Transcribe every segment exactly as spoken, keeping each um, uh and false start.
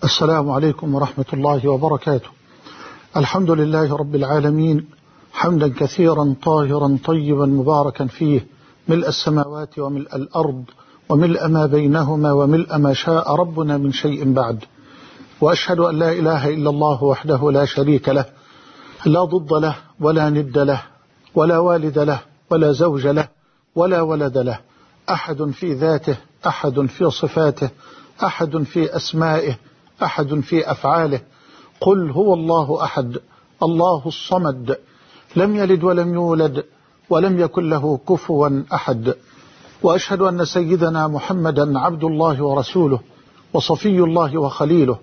السلام عليكم ورحمة الله وبركاته. الحمد لله رب العالمين، حمدا كثيرا طاهرا طيبا مباركا فيه، ملء السماوات وملء الأرض وملء ما بينهما وملء ما شاء ربنا من شيء بعد. وأشهد أن لا إله إلا الله وحده لا شريك له، لا ضد له ولا ند له ولا والد له ولا زوج له ولا ولد له، أحد في ذاته، أحد في صفاته، أحد في أسمائه، أحد في أفعاله. قل هو الله أحد الله الصمد، لم يلد ولم يولد ولم يكن له كفوا أحد. وأشهد أن سيدنا محمدا عبد الله ورسوله وصفي الله وخليله،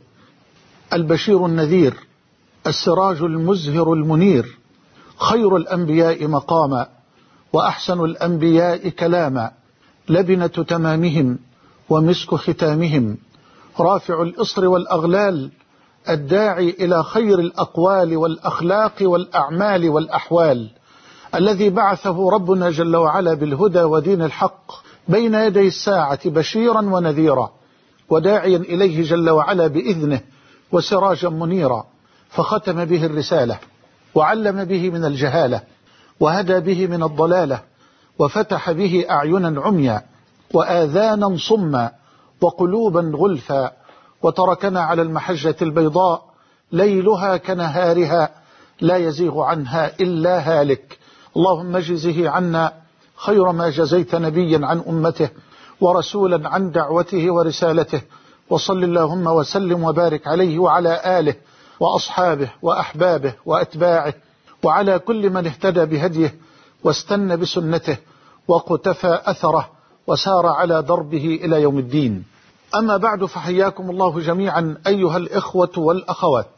البشير النذير، السراج المزهر المنير، خير الأنبياء مقاما وأحسن الأنبياء كلاما، لبنة تمامهم ومسك ختامهم، رافع الإصر والأغلال، الداعي إلى خير الأقوال والأخلاق والأعمال والأحوال، الذي بعثه ربنا جل وعلا بالهدى ودين الحق بين يدي الساعة بشيرا ونذيرا، وداعيا إليه جل وعلا بإذنه وسراجا منيرا، فختم به الرسالة وعلم به من الجهالة وهدى به من الضلالة، وفتح به أعينا عميا وآذانا صما وقلوبا غلفا، وتركنا على المحجة البيضاء ليلها كنهارها لا يزيغ عنها إلا هالك. اللهم اجزه عنا خير ما جزيت نبيا عن أمته ورسولا عن دعوته ورسالته، وصل اللهم وسلم وبارك عليه وعلى آله وأصحابه وأحبابه وأتباعه وعلى كل من اهتدى بهديه واستنى بسنته وقتفى أثره وسار على دربه إلى يوم الدين. أما بعد، فحياكم الله جميعا أيها الإخوة والأخوات،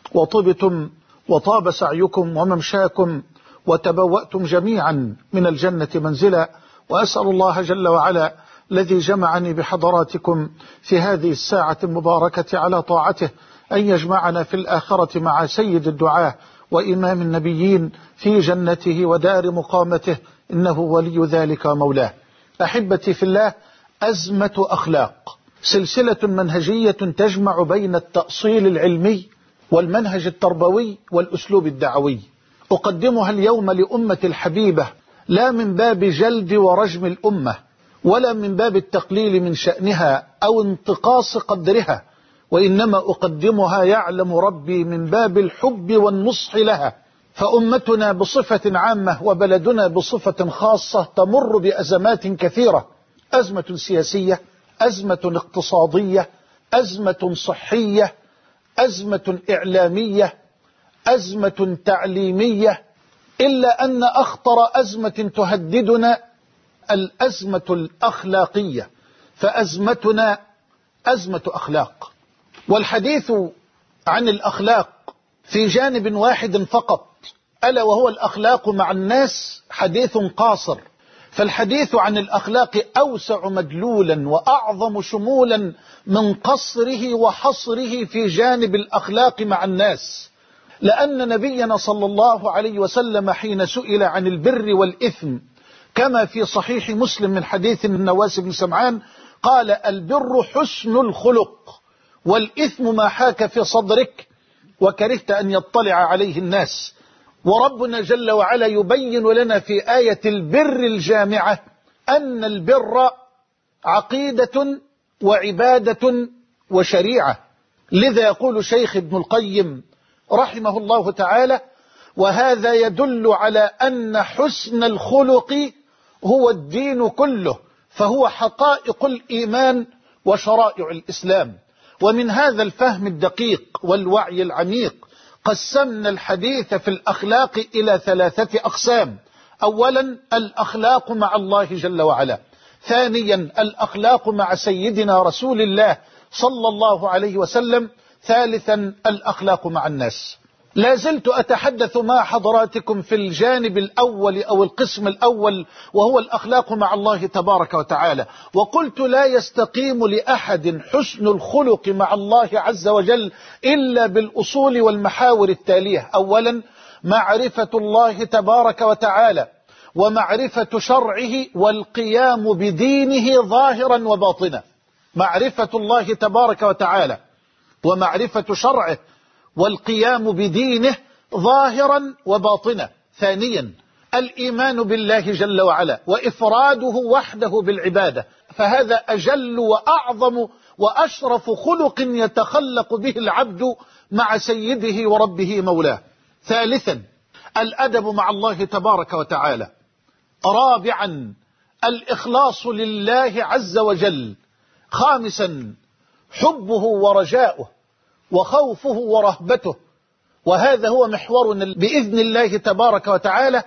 وطبتم وطاب سعيكم وممشاكم وتبوأتم جميعا من الجنة منزلا، وأسأل الله جل وعلا الذي جمعني بحضراتكم في هذه الساعة المباركة على طاعته أن يجمعنا في الآخرة مع سيد الدعاة وإمام النبيين في جنته ودار مقامته، إنه ولي ذلك مولاه. أحبتي في الله، أزمة أخلاق، سلسلة منهجية تجمع بين التأصيل العلمي والمنهج التربوي والأسلوب الدعوي. أقدمها اليوم لأمة الحبيبة، لا من باب جلد ورجم الأمة ولا من باب التقليل من شأنها أو انتقاص قدرها، وإنما أقدمها يعلم ربي من باب الحب والنصح لها. فأمتنا بصفة عامة وبلدنا بصفة خاصة تمر بأزمات كثيرة، أزمة سياسية، أزمة اقتصادية، أزمة صحية، أزمة إعلامية، أزمة تعليمية، إلا أن أخطر أزمة تهددنا الأزمة الأخلاقية، فأزمتنا أزمة أخلاق. والحديث عن الأخلاق في جانب واحد فقط، ألا وهو الأخلاق مع الناس، حديث قاصر. فالحديث عن الأخلاق أوسع مدلولا وأعظم شمولا من قصره وحصره في جانب الأخلاق مع الناس، لأن نبينا صلى الله عليه وسلم حين سئل عن البر والإثم كما في صحيح مسلم من حديث النواس بن سمعان قال: البر حسن الخلق، والإثم ما حاك في صدرك وكرهت أن يطلع عليه الناس. وربنا جل وعلا يبين لنا في آية البر الجامعة أن البر عقيدة وعبادة وشريعة. لذا يقول شيخ ابن القيم رحمه الله تعالى: وهذا يدل على أن حسن الخلق هو الدين كله، فهو حقائق الإيمان وشرائع الإسلام. ومن هذا الفهم الدقيق والوعي العميق قسمنا الحديث في الأخلاق إلى ثلاثة أقسام: أولا الأخلاق مع الله جل وعلا، ثانيا الأخلاق مع سيدنا رسول الله صلى الله عليه وسلم، ثالثا الأخلاق مع الناس. لا زلت أتحدث مع حضراتكم في الجانب الأول أو القسم الأول، وهو الأخلاق مع الله تبارك وتعالى. وقلت لا يستقيم لأحد حسن الخلق مع الله عز وجل إلا بالأصول والمحاور التالية: أولا معرفة الله تبارك وتعالى ومعرفة شرعه والقيام بدينه ظاهرا وباطنا. معرفة الله تبارك وتعالى ومعرفة شرعه والقيام بدينه ظاهرا وباطنا. ثانيا الإيمان بالله جل وعلا وإفراده وحده بالعبادة، فهذا أجل وأعظم وأشرف خلق يتخلق به العبد مع سيده وربه مولاه. ثالثا الأدب مع الله تبارك وتعالى. رابعا الإخلاص لله عز وجل. خامسا حبه ورجاؤه وخوفه ورهبته، وهذا هو محور بإذن الله تبارك وتعالى.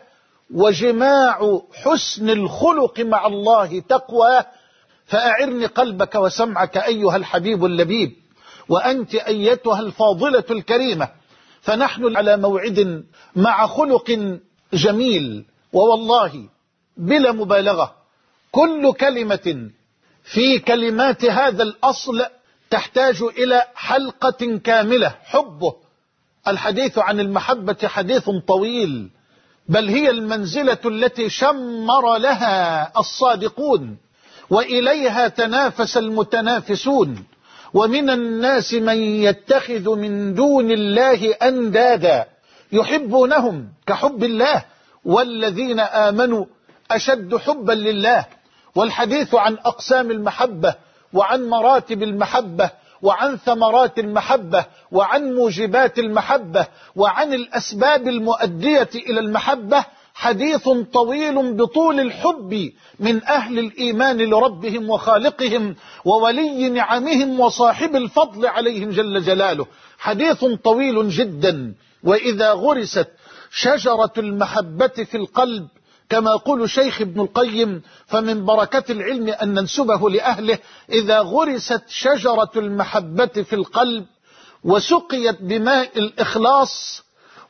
وجماع حسن الخلق مع الله تقوى. فأعرني قلبك وسمعك أيها الحبيب اللبيب، وأنت أيتها الفاضلة الكريمة، فنحن على موعد مع خلق جميل. ووالله بلا مبالغة كل كلمة في كلمات هذا الأصل تحتاج إلى حلقة كاملة. حبه، الحديث عن المحبة حديث طويل، بل هي المنزلة التي شمر لها الصادقون وإليها تنافس المتنافسون. ومن الناس من يتخذ من دون الله أندادا يحبونهم كحب الله، والذين آمنوا أشد حبا لله. والحديث عن أقسام المحبة وعن مراتب المحبة وعن ثمرات المحبة وعن موجبات المحبة وعن الأسباب المؤدية إلى المحبة حديث طويل بطول الحب من أهل الإيمان لربهم وخالقهم وولي نعمهم وصاحب الفضل عليهم جل جلاله. حديث طويل جدا. وإذا غرست شجرة المحبة في القلب كما يقول شيخ ابن القيم، فمن بركة العلم أن ننسبه لأهله، إذا غرست شجرة المحبة في القلب وسقيت بماء الإخلاص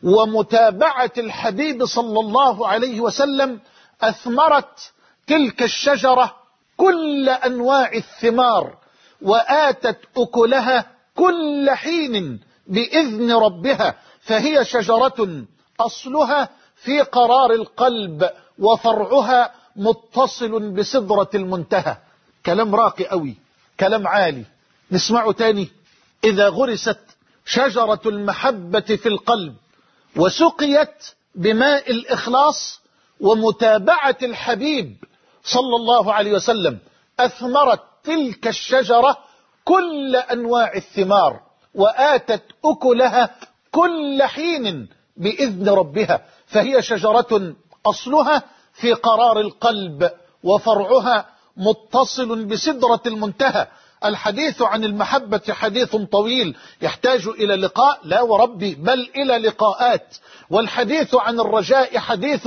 ومتابعة الحبيب صلى الله عليه وسلم، أثمرت تلك الشجرة كل أنواع الثمار وآتت أكلها كل حين بإذن ربها. فهي شجرة أصلها في قرار القلب وفرعها متصل بسدرة المنتهى. كلام راقي قوي، كلام عالي، نسمعه تاني. إذا غرست شجرة المحبة في القلب وسقيت بماء الإخلاص ومتابعة الحبيب صلى الله عليه وسلم، أثمرت تلك الشجرة كل أنواع الثمار وآتت أكلها كل حين بإذن ربها. فهي شجرة أصلها في قرار القلب وفرعها متصل بسدرة المنتهى. الحديث عن المحبة حديث طويل يحتاج إلى لقاء، لا وربي بل إلى لقاءات. والحديث عن الرجاء حديث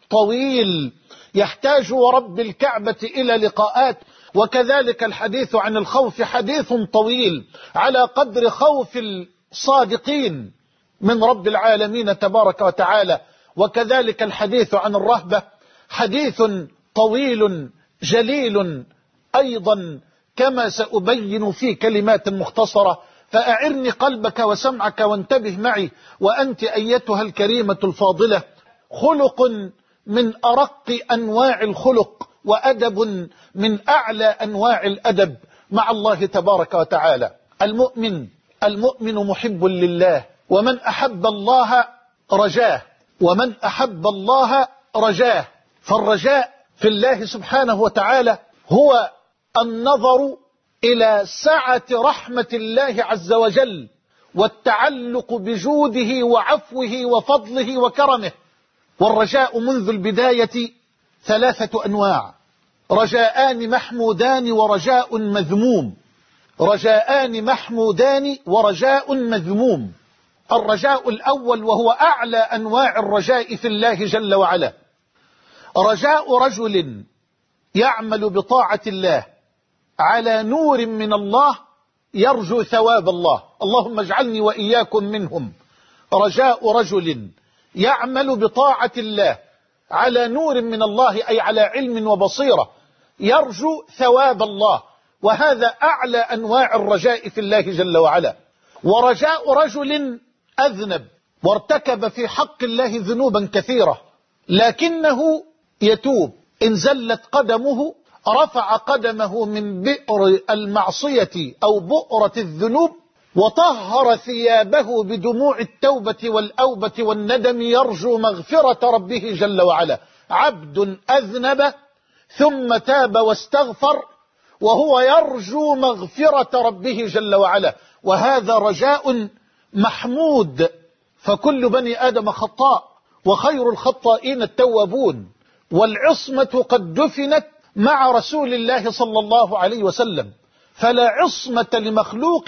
طويل يحتاج ورب الكعبة إلى لقاءات. وكذلك الحديث عن الخوف حديث طويل على قدر خوف الصادقين من رب العالمين تبارك وتعالى. وكذلك الحديث عن الرهبة حديث طويل جليل أيضا، كما سأبين في كلمات مختصرة. فأعرني قلبك وسمعك وانتبه معي، وأنت أيتها الكريمة الفاضلة. خلق من أرق أنواع الخلق وأدب من أعلى أنواع الأدب مع الله تبارك وتعالى. المؤمن المؤمن محب لله، ومن أحب الله رجاه، ومن أحب الله رجاه. فالرجاء في الله سبحانه وتعالى هو النظر إلى سعة رحمة الله عز وجل والتعلق بجوده وعفوه وفضله وكرمه. والرجاء منذ البداية ثلاثة أنواع: رجاءان محمودان ورجاء مذموم. رجاءان محمودان ورجاء مذموم. الرجاء الأول وهو أعلى أنواع الرجاء في الله جل وعلا، رجاء رجل يعمل بطاعة الله على نور من الله يرجو ثواب الله، اللهم اجعلني وإياكم منهم. رجاء رجل يعمل بطاعة الله على نور من الله، أي على علم وبصيرة، يرجو ثواب الله، وهذا أعلى أنواع الرجاء في الله جل وعلا. ورجاء رجل أذنب وارتكب في حق الله ذنوبا كثيرة، لكنه يتوب، إن زلت قدمه رفع قدمه من بئر المعصية أو بؤرة الذنوب وطهر ثيابه بدموع التوبة والأوبة والندم يرجو مغفرة ربه جل وعلا. عبد أذنب ثم تاب واستغفر وهو يرجو مغفرة ربه جل وعلا، وهذا رجاء محمود. فكل بني آدم خطاء وخير الخطائين التوابون، والعصمة قد دفنت مع رسول الله صلى الله عليه وسلم، فلا عصمة لمخلوق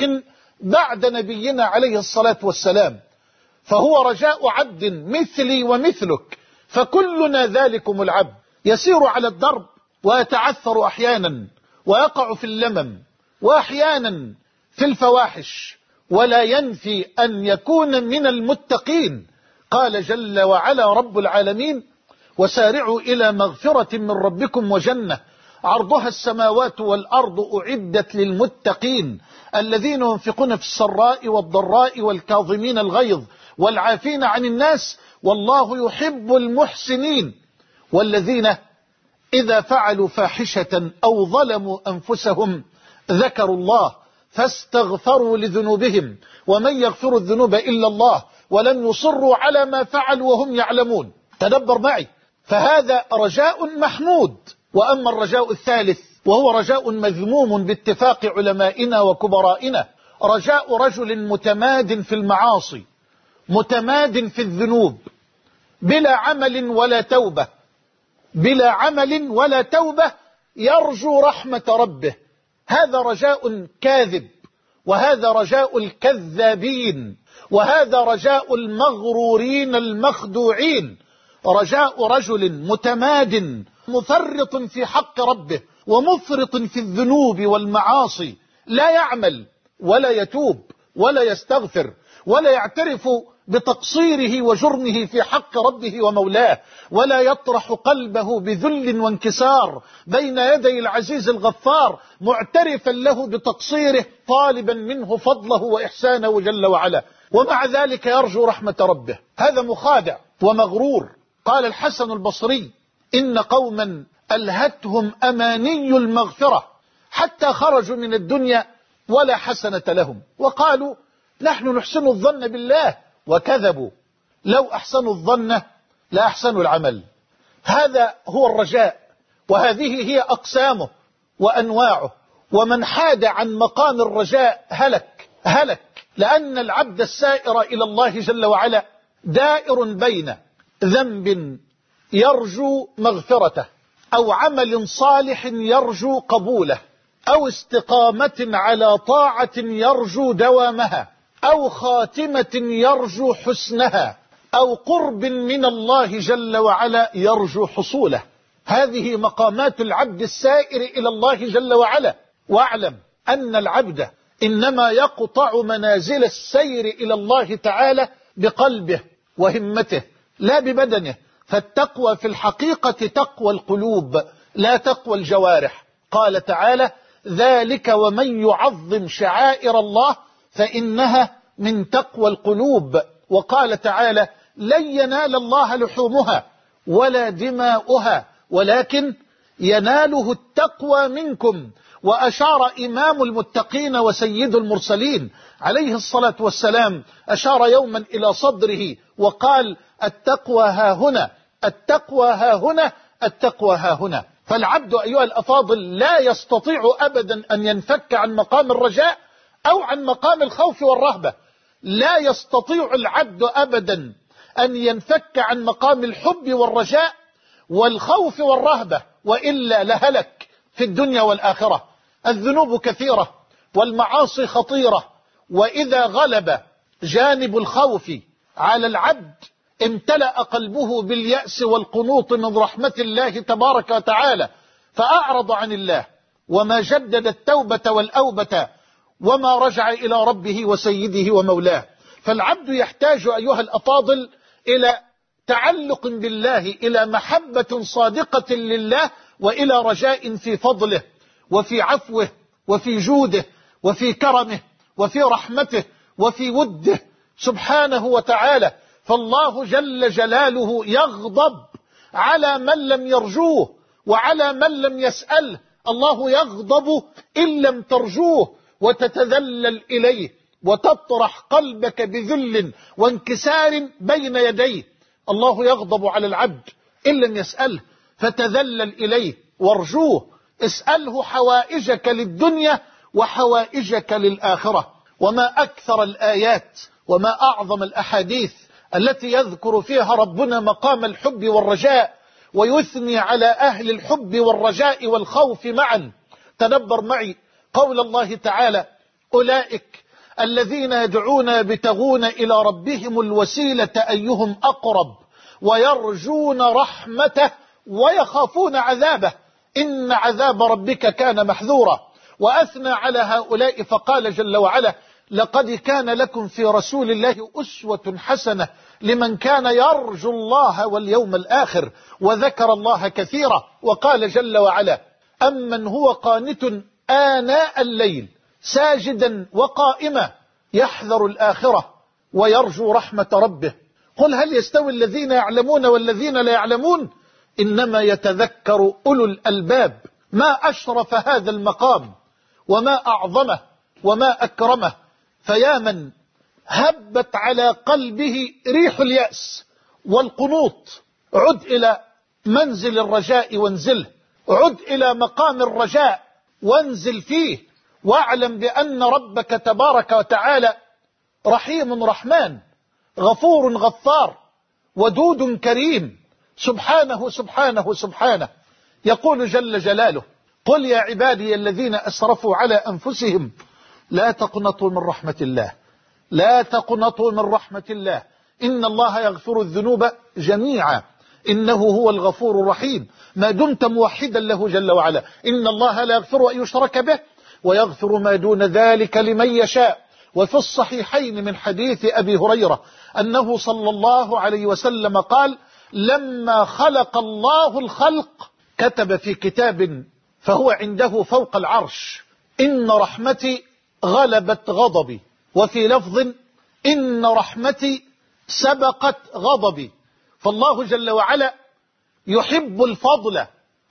بعد نبينا عليه الصلاة والسلام، فهو رجاء عبد مثلي ومثلك، فكلنا ذلكم العبد يسير على الدرب ويتعثر أحيانا ويقع في اللمم وأحيانا في الفواحش، ولا ينفي أن يكون من المتقين. قال جل وعلا رب العالمين: وسارعوا إلى مغفرة من ربكم وجنة عرضها السماوات والأرض أعدت للمتقين الذين ينفقون في السراء والضراء والكاظمين الغيظ والعافين عن الناس والله يحب المحسنين، والذين إذا فعلوا فاحشة أو ظلموا أنفسهم ذكروا الله فاستغفروا لذنوبهم ومن يغفر الذنوب إلا الله ولم يصروا على ما فعلوا وهم يعلمون. تدبر معي، فهذا رجاء محمود. وأما الرجاء الثالث وهو رجاء مذموم باتفاق علمائنا وكبرائنا، رجاء رجل متماد في المعاصي متماد في الذنوب بلا عمل ولا توبة بلا عمل ولا توبة يرجو رحمة ربه. هذا رجاء كاذب، وهذا رجاء الكذابين، وهذا رجاء المغرورين المخدوعين. رجاء رجل متماد مفرط في حق ربه ومفرط في الذنوب والمعاصي، لا يعمل ولا يتوب ولا يستغفر ولا يعترف بتقصيره وجرمه في حق ربه ومولاه، ولا يطرح قلبه بذل وانكسار بين يدي العزيز الغفار معترفا له بتقصيره طالبا منه فضله وإحسانه جل وعلا، ومع ذلك يرجو رحمة ربه. هذا مخادع ومغرور. قال الحسن البصري: إن قوما ألهتهم أماني المغفرة حتى خرجوا من الدنيا ولا حسنة لهم، وقالوا نحن نحسن الظن بالله، وكذبوا. لو أحسنوا الظن لا أحسنوا العمل. هذا هو الرجاء، وهذه هي أقسامه وأنواعه. ومن حاد عن مقام الرجاء هلك هلك لأن العبد السائر إلى الله جل وعلا دائر بين ذنب يرجو مغفرته، أو عمل صالح يرجو قبوله، أو استقامة على طاعة يرجو دوامها، أو خاتمة يرجو حسنها، أو قرب من الله جل وعلا يرجو حصوله. هذه مقامات العبد السائر إلى الله جل وعلا. واعلم أن العبد إنما يقطع منازل السير إلى الله تعالى بقلبه وهمته لا ببدنه، فالتقوى في الحقيقة تقوى القلوب لا تقوى الجوارح. قال تعالى: ذلك ومن يعظم شعائر الله فإنها من تقوى القلوب. وقال تعالى: لن ينال الله لحومها ولا دماؤها ولكن يناله التقوى منكم. وأشار إمام المتقين وسيد المرسلين عليه الصلاة والسلام، أشار يوما إلى صدره وقال: التقوى ها هنا، التقوى ها هنا، التقوى ها هنا. فالعبد أيها الأفاضل لا يستطيع أبدا أن ينفك عن مقام الرجاء أو عن مقام الخوف والرهبة. لا يستطيع العبد أبدا أن ينفك عن مقام الحب والرجاء والخوف والرهبة، وإلا لهلك في الدنيا والآخرة. الذنوب كثيرة والمعاصي خطيرة، وإذا غلب جانب الخوف على العبد امتلأ قلبه باليأس والقنوط من رحمة الله تبارك وتعالى، فأعرض عن الله وما جدد التوبة والأوبة وما رجع إلى ربه وسيده ومولاه. فالعبد يحتاج أيها الأفاضل إلى تعلق بالله، إلى محبة صادقة لله، وإلى رجاء في فضله وفي عفوه وفي جوده وفي كرمه وفي رحمته وفي وده سبحانه وتعالى. فالله جل جلاله يغضب على من لم يرجوه وعلى من لم يسأله. الله يغضب إن لم ترجوه وتتذلل إليه وتطرح قلبك بذل وانكسار بين يديه. الله يغضب على العبد إن لم يسأله، فتذلل إليه وارجوه. اسأله حوائجك للدنيا وحوائجك للآخرة. وما أكثر الآيات وما أعظم الأحاديث التي يذكر فيها ربنا مقام الحب والرجاء، ويثني على أهل الحب والرجاء والخوف معا. تدبر معي قول الله تعالى: أولئك الذين يدعون يبتغون إلى ربهم الوسيلة أيهم أقرب ويرجون رحمته ويخافون عذابه إن عذاب ربك كان محذورا. وأثنى على هؤلاء فقال جل وعلا: لقد كان لكم في رسول الله أسوة حسنة لمن كان يرجو الله واليوم الآخر وذكر الله كثيرا. وقال جل وعلا: أمن هو قانت آناء الليل ساجدا وقائما يحذر الآخرة ويرجو رحمة ربه. قل هل يستوي الذين يعلمون والذين لا يعلمون؟ إنما يتذكر أولو الألباب. ما أشرف هذا المقام وما أعظمه وما أكرمه. فيا من هبت على قلبه ريح اليأس والقنوط، عد إلى منزل الرجاء وانزله، عد إلى مقام الرجاء وانزل فيه، واعلم بأن ربك تبارك وتعالى رحيم رحمن، غفور غفار، ودود كريم، سبحانه سبحانه سبحانه. يقول جل جلاله: قل يا عبادي الذين أسرفوا على أنفسهم لا تقنطوا من رحمة الله، لا تقنطوا من رحمة الله، إن الله يغفر الذنوب جميعا إنه هو الغفور الرحيم. ما دمت موحدا له جل وعلا، إن الله لا يغفر أن يشرك به ويغفر ما دون ذلك لمن يشاء. وفي الصحيحين من حديث أبي هريرة أنه صلى الله عليه وسلم قال: لما خلق الله الخلق كتب في كتاب فهو عنده فوق العرش: إن رحمتي غلبت غضبي، وفي لفظ: إن رحمتي سبقت غضبي. فالله جل وعلا يحب الفضل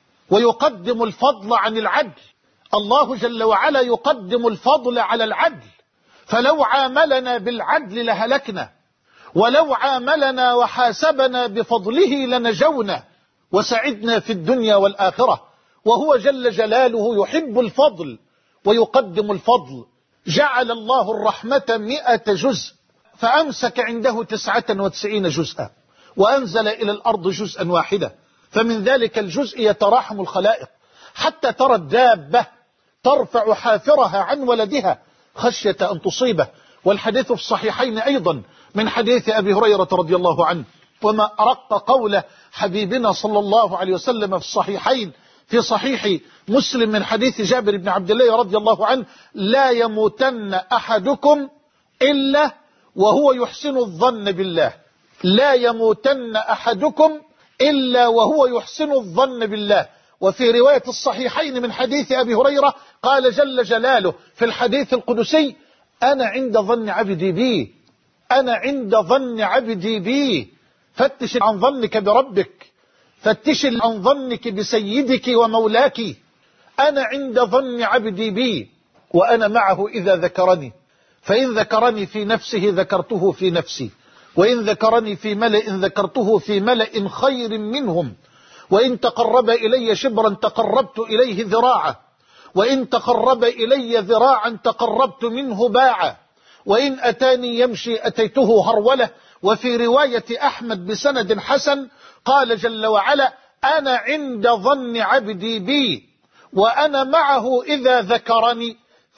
ويقدم الفضل عن العدل. الله جل وعلا يقدم الفضل على العدل، فلو عاملنا بالعدل لهلكنا، ولو عاملنا وحاسبنا بفضله لنجونا وسعدنا في الدنيا والآخرة. وهو جل جلاله يحب الفضل ويقدم الفضل. جعل الله الرحمة مئة جزء فأمسك عنده تسعة وتسعين جزءا، وأنزل إلى الأرض جزءا واحدا، فمن ذلك الجزء يتراحم الخلائق، حتى ترى الدابة ترفع حافرها عن ولدها خشية أن تصيبه. والحديث في الصحيحين أيضا من حديث أبي هريرة رضي الله عنه. وما أرق قول حبيبنا صلى الله عليه وسلم في الصحيحين، في صحيح مسلم من حديث جابر بن عبد الله رضي الله عنه: لا يموتن أحدكم إلا وهو يحسن الظن بالله، لا يموتن أحدكم إلا وهو يحسن الظن بالله. وفي رواية الصحيحين من حديث أبي هريرة قال جل جلاله في الحديث القدسي: أنا عند ظن عبدي بي، أنا عند ظن عبدي بي. فتش عن ظنك بربك، فتش عن ظنك بسيدك ومولاك. أنا عند ظن عبدي بي وأنا معه إذا ذكرني، فإن ذكرني في نفسه ذكرته في نفسي، وإن ذكرني في ملأ ذكرته في ملأ خير منهم، وإن تقرب إلي شبرا تقربت إليه ذراعا، وإن تقرب إلي ذراعا تقربت منه باعا، وإن أتاني يمشي أتيته هرولة. وفي رواية أحمد بسند حسن قال جل وعلا: أنا عند ظن عبدي بي وأنا معه إذا ذكرني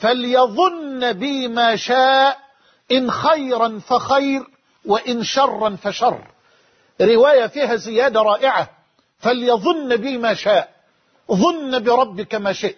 فليظن بي ما شاء، إن خيرا فخير وإن شرا فشر. رواية فيها زيادة رائعة: فليظن بي ما شاء، ظن بربك ما شئت،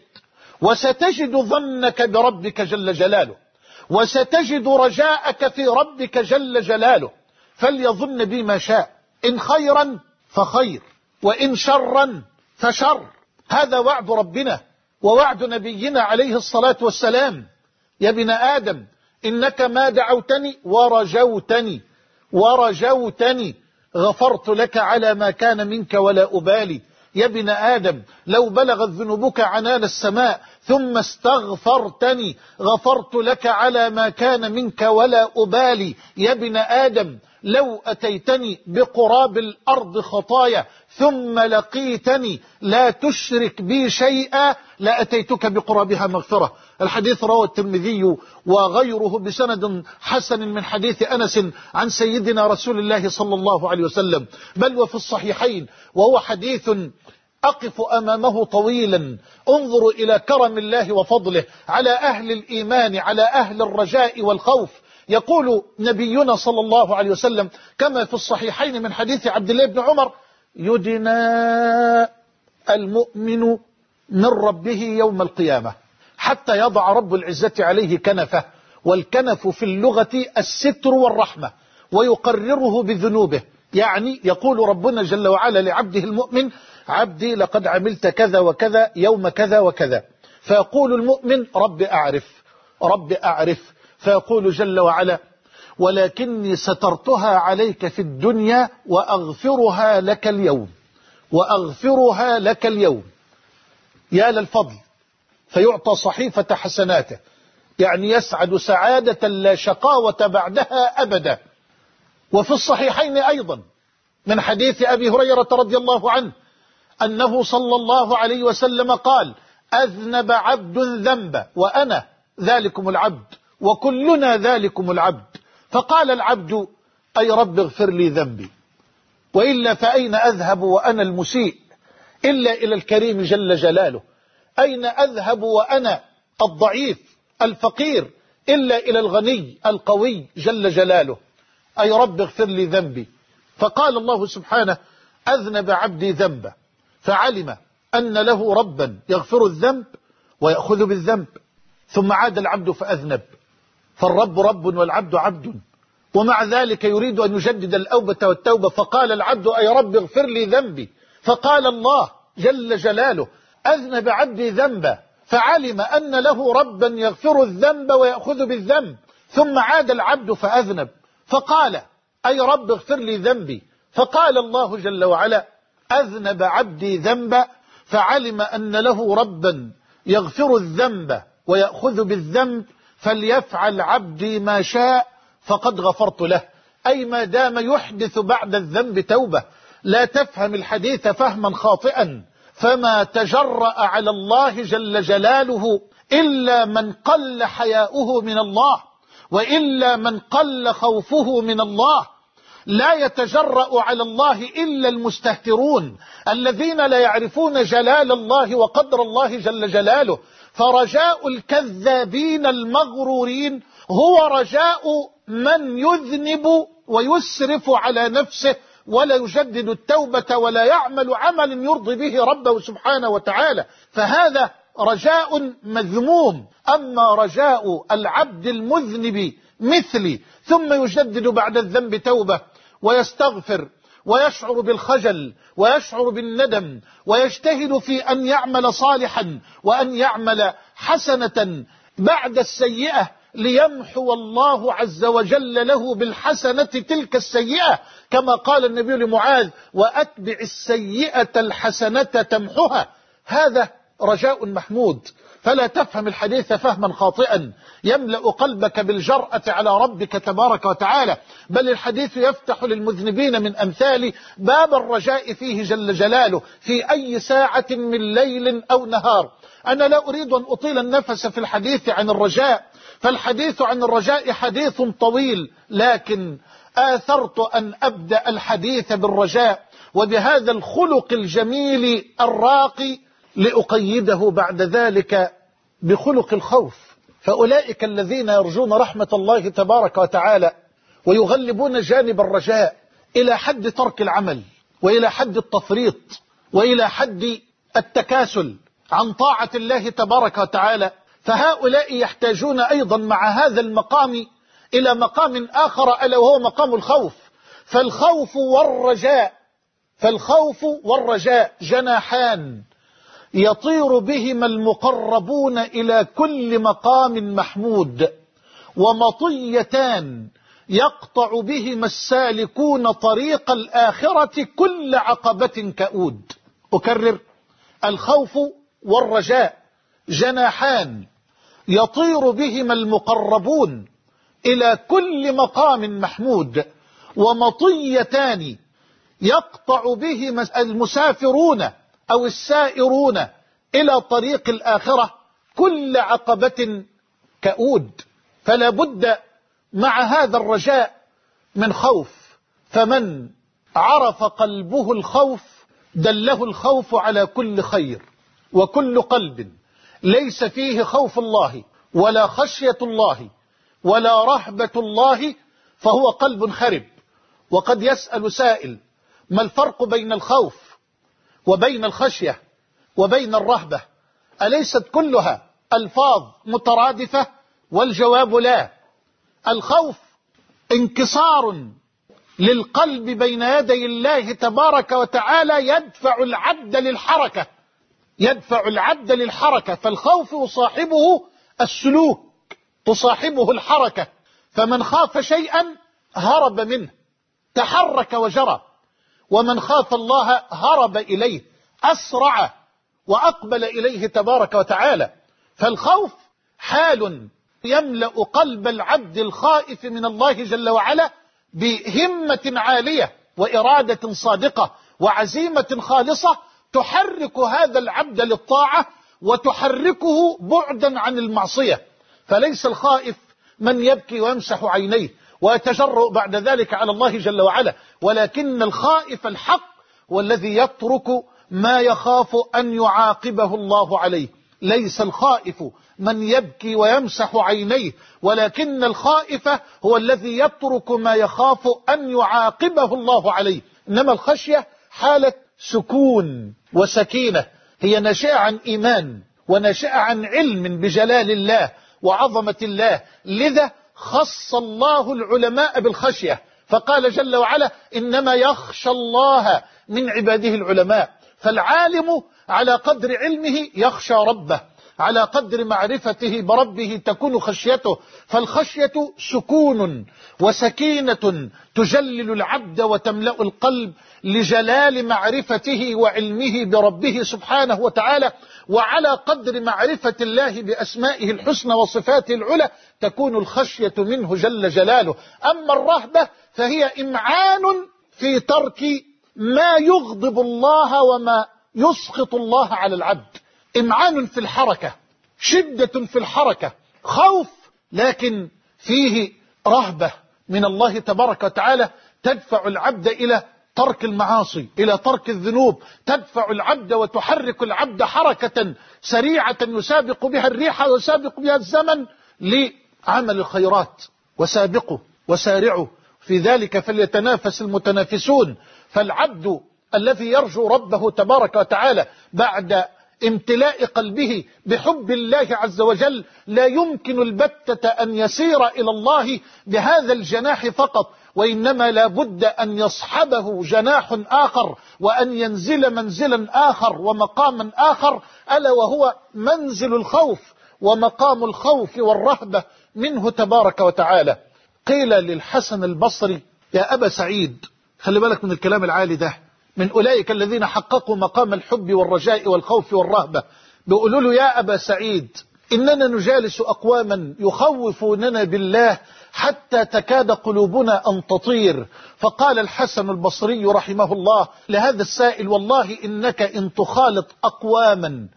وستجد ظنك بربك جل جلاله، وستجد رجاءك في ربك جل جلاله. فليظن بي ما شاء، إن خيرا فخير وإن شرا فشر. هذا وعد ربنا ووعد نبينا عليه الصلاة والسلام: يا ابن آدم إنك ما دعوتني ورجوتني ورجوتني غفرت لك على ما كان منك ولا أبالي. يا ابن آدم لو بلغت ذنوبك عنان السماء ثم استغفرتني غفرت لك على ما كان منك ولا أبالي. يا ابن آدم لو أتيتني بقراب الأرض خطايا ثم لقيتني لا تشرك بي شيئا لأتيتك بقرابها مغفرة. الحديث رواه الترمذي وغيره بسند حسن من حديث أنس عن سيدنا رسول الله صلى الله عليه وسلم، بل وفي الصحيحين، وهو حديث أقف أمامه طويلا. انظروا إلى كرم الله وفضله على أهل الإيمان، على أهل الرجاء والخوف. يقول نبينا صلى الله عليه وسلم كما في الصحيحين من حديث عبد الله بن عمر: يدنى المؤمن من ربه يوم القيامة حتى يضع رب العزة عليه كنفه، والكنف في اللغة الستر والرحمة، ويقرره بذنوبه. يعني يقول ربنا جل وعلا لعبده المؤمن: عبدي لقد عملت كذا وكذا يوم كذا وكذا، فيقول المؤمن: رب أعرف رب أعرف فيقول جل وعلا: ولكني سترتها عليك في الدنيا وأغفرها لك اليوم وأغفرها لك اليوم. يا للفضل، فيعطى صحيفة حسناته، يعني يسعد سعادة لا شقاوة بعدها أبدا. وفي الصحيحين أيضا من حديث أبي هريرة رضي الله عنه أنه صلى الله عليه وسلم قال: أذنب عبد ذنبا وأنا ذلكم العبد وكلنا ذلكم العبد، فقال العبد: أي رب اغفر لي ذنبي، وإلا فأين أذهب وأنا المسيء إلا إلى الكريم جل جلاله؟ أين أذهب وأنا الضعيف الفقير إلا إلى الغني القوي جل جلاله؟ أي رب اغفر لي ذنبي. فقال الله سبحانه: أذنب عبدي ذنبا، فعلم أن له ربا يغفر الذنب ويأخذ بالذنب، ثم عاد العبد فأذنب، فالرب رب والعبد عبد، ومع ذلك يريد أن يجدد الأوبة والتوبة، فقال العبد: أي رب اغفر لي ذنبي، فقال الله جل جلاله: أذنب عبدي ذنبا، فعلم أن له ربا يغفر الذنب ويأخذ بالذنب، ثم عاد العبد فأذنب، فقال: أي رب اغفر لي ذنبي، فقال الله جل وعلا: أذنب عبدي ذنبا، فعلم أن له ربا يغفر الذنب ويأخذ بالذنب، فليفعل عبدي ما شاء فقد غفرت له. أي ما دام يحدث بعد الذنب توبة. لا تفهم الحديث فهما خاطئا، فما تجرأ على الله جل جلاله إلا من قل حياؤه من الله، وإلا من قل خوفه من الله. لا يتجرأ على الله إلا المستهترون الذين لا يعرفون جلال الله وقدر الله جل جلاله. فرجاء الكذابين المغرورين هو رجاء من يذنب ويسرف على نفسه ولا يجدد التوبة ولا يعمل عمل يرضي به ربه سبحانه وتعالى، فهذا رجاء مذموم. أما رجاء العبد المذنب مثلي ثم يجدد بعد الذنب توبة ويستغفر ويشعر بالخجل ويشعر بالندم ويجتهد في أن يعمل صالحا وأن يعمل حسنة بعد السيئة ليمحو الله عز وجل له بالحسنة تلك السيئة، كما قال النبي لمعاذ: وأتبع السيئة الحسنة تمحها. هذا رجاء محمود. فلا تفهم الحديث فهما خاطئا يملأ قلبك بالجرأة على ربك تبارك وتعالى، بل الحديث يفتح للمذنبين من أمثال باب الرجاء فيه جل جلاله في أي ساعة من ليل أو نهار. أنا لا أريد أن أطيل النفس في الحديث عن الرجاء، فالحديث عن الرجاء حديث طويل، لكن آثرت أن أبدأ الحديث بالرجاء وبهذا الخلق الجميل الراقي لأقيده بعد ذلك بخلق الخوف. فأولئك الذين يرجون رحمة الله تبارك وتعالى ويغلبون جانب الرجاء إلى حد ترك العمل وإلى حد التفريط وإلى حد التكاسل عن طاعة الله تبارك وتعالى، فهؤلاء يحتاجون أيضا مع هذا المقام إلى مقام آخر، ألا وهو مقام الخوف. فالخوف والرجاء فالخوف والرجاء جناحان يطير بهما المقربون إلى كل مقام محمود، ومطيتان يقطع بهما السالكون طريق الآخرة كل عقبة كؤود. أكرر: الخوف والرجاء جناحان يطير بهما المقربون إلى كل مقام محمود، ومطيتان يقطع بهما المسافرون أو السائرون إلى طريق الآخرة كل عقبة كؤود. فلا بد مع هذا الرجاء من خوف، فمن عرف قلبه الخوف دله الخوف على كل خير. وكل قلب ليس فيه خوف الله ولا خشية الله ولا رهبة الله فهو قلب خرب. وقد يسأل سائل: ما الفرق بين الخوف وبين الخشية وبين الرهبة؟ أليست كلها ألفاظ مترادفة؟ والجواب لا. الخوف انكسار للقلب بين يدي الله تبارك وتعالى يدفع العبد للحركة، يدفع العبد للحركة. فالخوف يصاحبه السلوك، تصاحبه الحركة. فمن خاف شيئا هرب منه، تحرك وجرى. ومن خاف الله هرب إليه، أسرع وأقبل إليه تبارك وتعالى. فالخوف حال يملأ قلب العبد الخائف من الله جل وعلا بهمة عالية وإرادة صادقة وعزيمة خالصة تحرك هذا العبد للطاعة وتحركه بعدا عن المعصية. فليس الخائف من يبكي ويمسح عينيه ويتجرؤ بعد ذلك على الله جل وعلا، ولكن الخائف الحق والذي يترك ما يخاف أن يعاقبه الله عليه. ليس الخائف من يبكي ويمسح عينيه، ولكن الخائف هو الذي يترك ما يخاف أن يعاقبه الله عليه. إنما الخشية حالة سكون وسكينة، هي ناشئة عن إيمان وناشئة عن علم بجلال الله وعظمة الله. لذا خص الله العلماء بالخشية، فقال جل وعلا: إنما يخشى الله من عباده العلماء. فالعالم على قدر علمه يخشى ربه، على قدر معرفته بربه تكون خشيته. فالخشية سكون وسكينة تجلل العبد وتملأ القلب لجلال معرفته وعلمه بربه سبحانه وتعالى. وعلى قدر معرفة الله بأسمائه الحسنى وصفاته العلى تكون الخشية منه جل جلاله. أما الرهبة فهي إمعان في ترك ما يغضب الله وما يسخط الله على العبد، إمعان في الحركة، شدة في الحركة، خوف لكن فيه رهبة من الله تبارك وتعالى تدفع العبد إلى ترك المعاصي، إلى ترك الذنوب، تدفع العبد وتحرك العبد حركة سريعة يسابق بها الريح ويسابق بها الزمن لعمل الخيرات. وسابقوا وسارعوا في ذلك فليتنافس المتنافسون. فالعبد الذي يرجو ربه تبارك وتعالى بعد امتلاء قلبه بحب الله عز وجل لا يمكن البتة أن يسير إلى الله بهذا الجناح فقط، وإنما لا بد أن يصحبه جناح آخر وأن ينزل منزلا آخر ومقاما آخر، ألا وهو منزل الخوف ومقام الخوف والرهبة منه تبارك وتعالى. قيل للحسن البصري: يا أبا سعيد، خلي بالك من الكلام العالي ده، من أولئك الذين حققوا مقام الحب والرجاء والخوف والرهبة. بيقولوا له: يا أبا سعيد، إننا نجالس أقواما يخوفوننا بالله حتى تكاد قلوبنا أن تطير. فقال الحسن البصري رحمه الله لهذا السائل: والله إنك إن تخالط أقواما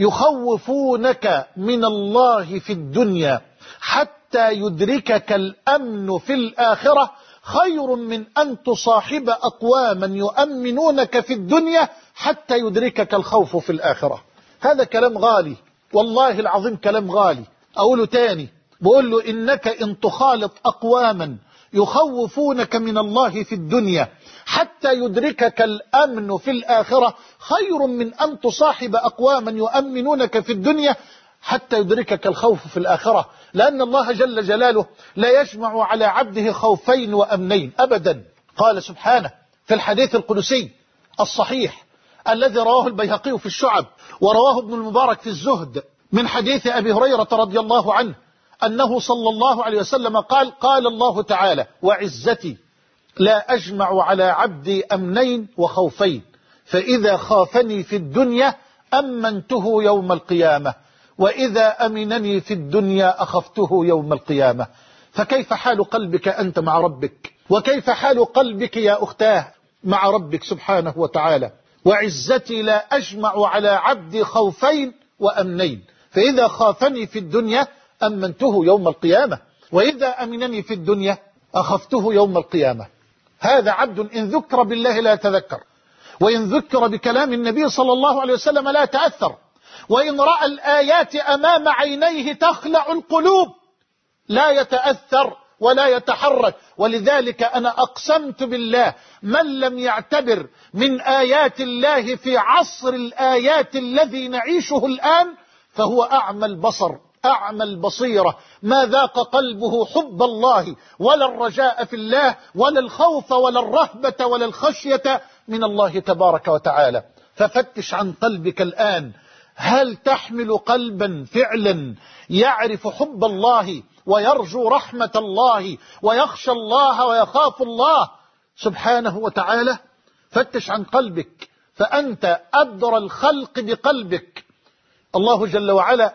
يخوفونك من الله في الدنيا حتى يدركك الأمن في الآخرة خير من أن تصاحب أقواما يؤمنونك في الدنيا حتى يدركك الخوف في الآخرة. هذا كلام غالي، والله العظيم كلام غالي. أقوله تاني، بقول له: إنك إن تخالط أقواما يخوفونك من الله في الدنيا حتى يدركك الأمن في الآخرة خير من أن تصاحب أقواما يؤمنونك في الدنيا حتى يدركك الخوف في الآخرة. لأن الله جل جلاله لا يجمع على عبده خوفين وأمنين أبدا. قال سبحانه في الحديث القدسي الصحيح الذي رواه البيهقي في الشعب ورواه ابن المبارك في الزهد من حديث أبي هريرة رضي الله عنه أنه صلى الله عليه وسلم قال: قال الله تعالى: وعزتي لا أجمع على عبدي أمنين وخوفين فإذا خافني في الدنيا أمنته يوم القيامة، وإذا أمنني في الدنيا أخفته يوم القيامة. فكيف حال قلبك أنت مع ربك؟ وكيف حال قلبك يا أختاه مع ربك سبحانه وتعالى؟ وعزتي لا أجمع على عبدي خوفين وأمنين، فإذا خافني في الدنيا أمنته يوم القيامة، وإذا أمنني في الدنيا أخفته يوم القيامة. هذا عبد إن ذكر بالله لا يتذكر، وإن ذكر بكلام النبي صلى الله عليه وسلم لا تأثر، وإن رأى الآيات أمام عينيه تخلع القلوب لا يتأثر ولا يتحرك. ولذلك أنا أقسمت بالله من لم يعتبر من آيات الله في عصر الآيات الذي نعيشه الآن فهو أعمى البصر أعمى البصيرة، ما ذاق قلبه حب الله ولا الرجاء في الله ولا الخوف ولا الرهبة ولا الخشية من الله تبارك وتعالى. ففتش عن قلبك الآن، هل تحمل قلبا فعلا يعرف حب الله ويرجو رحمة الله ويخشى الله ويخاف الله سبحانه وتعالى؟ فتش عن قلبك، فأنت أدرى الخلق بقلبك. الله جل وعلا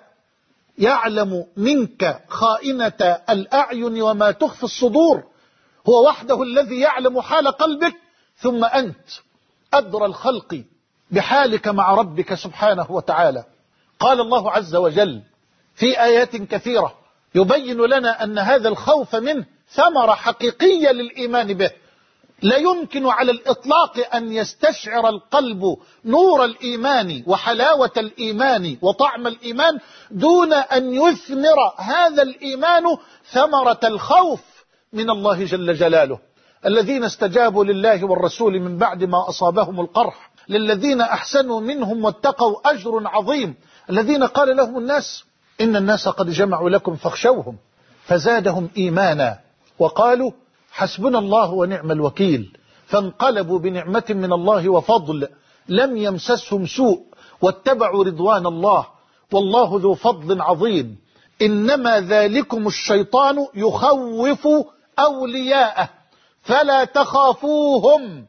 يعلم منك خائنة الأعين وما تخفي الصدور، هو وحده الذي يعلم حال قلبك، ثم أنت أدرى الخلق بحالك مع ربك سبحانه وتعالى. قال الله عز وجل في آيات كثيرة يبين لنا أن هذا الخوف منه ثمرة حقيقية للإيمان به. لا يمكن على الإطلاق أن يستشعر القلب نور الإيمان وحلاوة الإيمان وطعم الإيمان دون أن يثمر هذا الإيمان ثمرة الخوف من الله جل جلاله. الذين استجابوا لله والرسول من بعد ما أصابهم القرح للذين أحسنوا منهم واتقوا أجر عظيم. الذين قال لهم الناس إن الناس قد جمعوا لكم فاخشوهم فزادهم إيمانا وقالوا حسبنا الله ونعم الوكيل، فانقلبوا بنعمة من الله وفضل لم يمسسهم سوء واتبعوا رضوان الله والله ذو فضل عظيم. إنما ذلكم الشيطان يخوف أولياءه فلا تخافوهم